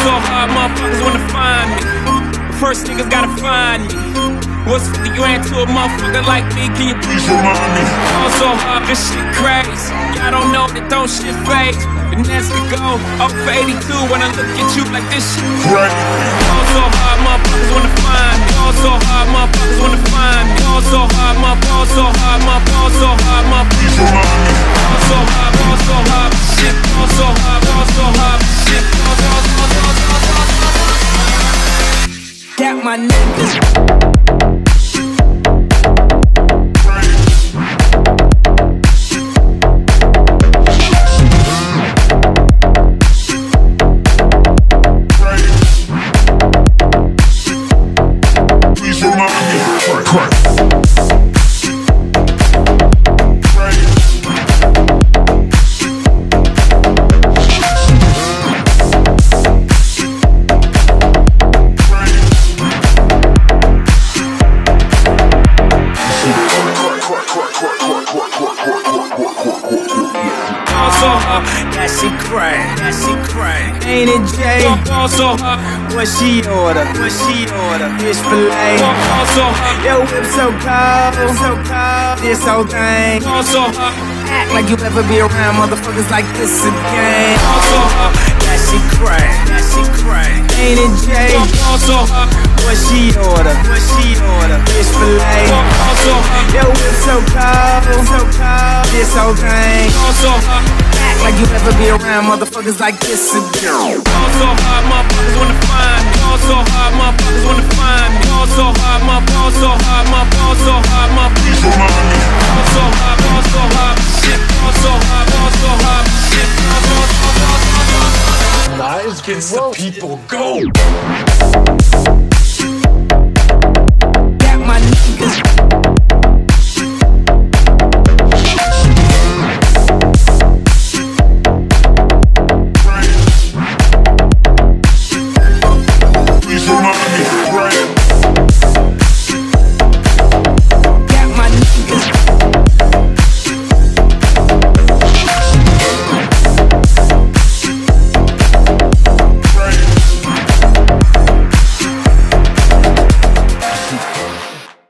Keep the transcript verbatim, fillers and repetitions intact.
so hard, motherfuckers wanna find me. First niggas gotta find me. What's fifty grand to a motherfucker like me? Can you please remind me? Fall so hard, this shit crazy. Y'all don't know that don't shit phase. And that's the go. Oh for eighty-two when I look at you like this shit crazy. Fall so hard, motherfuckers wanna find me. Fall so hard, motherfuckers wanna find me. Fall so hard, my fall so hard, my fall so hard, my please remind me. Fall so hard, fall so hard, shit. Fall so hard, fall so hard, shit. Fall so hard, fall so hard, fall so hard. Got my niggas. That shit cray, that shit cray. Ain't it Jay? What she order? What she order? Fish fillet. Yo, whip so cold, so cold. This whole thing. Act like you ever be around motherfuckers like this again. That shit cray, that shit cray. Ain't it Jay? What she order? What she order? Fish fillet. Yo, whip so cold, so cold. This whole thing. Act like you ever be around motherfuckers like this again. Fall so hard, motherfuckers wanna find me. Fall so hard, motherfuckers wanna find me. Fall so hard, my fall so hard, my fall so hard, my please remind me. Fall so hard, fall so hard, shit. Fall so hard, fall so hard, shit. Fall so hard, fall so hard. Lies against the people, go! Got my niggas.